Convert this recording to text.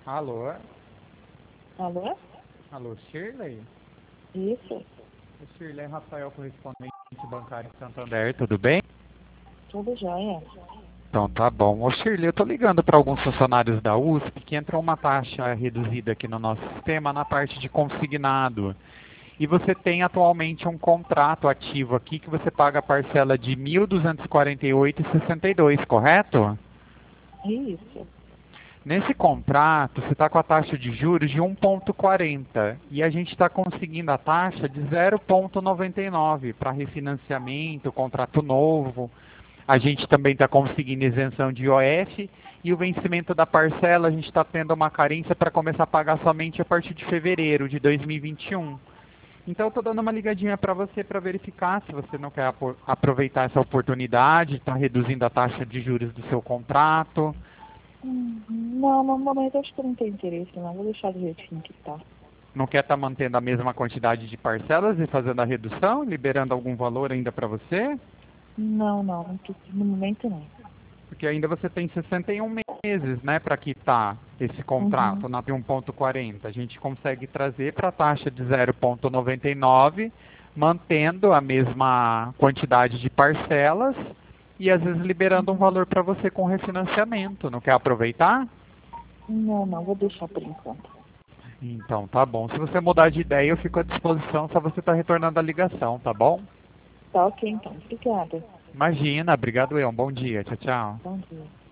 Alô? Alô? Alô, Shirley? Isso, O Shirley é Rafael, correspondente bancário de Santander, tudo bem? tudo jóia. Então tá bom. Ô Shirley, eu tô ligando para alguns funcionários da USP que entrou uma taxa reduzida aqui no nosso sistema na parte de consignado. E você tem atualmente um contrato ativo aqui que você paga a parcela de R$ 1.248,62, correto? Isso. Nesse contrato, você está com a taxa de juros de 1,40 e a gente está conseguindo a taxa de 0,99 para refinanciamento, contrato novo. A gente também está conseguindo isenção de IOF e o vencimento da parcela a gente está tendo uma carência para começar a pagar somente a partir de fevereiro de 2021. Então eu estou dando uma ligadinha para você para verificar se você não quer aproveitar essa oportunidade, está reduzindo a taxa de juros do seu contrato. Não, no momento acho que eu não tenho interesse, não. Vou deixar do jeitinho que tá. Não quer estar mantendo a mesma quantidade de parcelas e fazendo a redução, liberando algum valor ainda para você? No momento não. Porque ainda você tem 61 meses, né, para quitar esse Uhum. contrato na 1,40. A gente consegue trazer para a taxa de 0,99, mantendo a mesma quantidade de parcelas e às vezes liberando um valor para você com refinanciamento. Não quer aproveitar? Não, vou deixar por enquanto. Então, tá bom. Se você mudar de ideia, eu fico à disposição, só você tá retornando a ligação, tá bom? Tá ok então. Obrigada. Imagina, obrigado eu. Um bom dia. Tchau, tchau. Bom dia.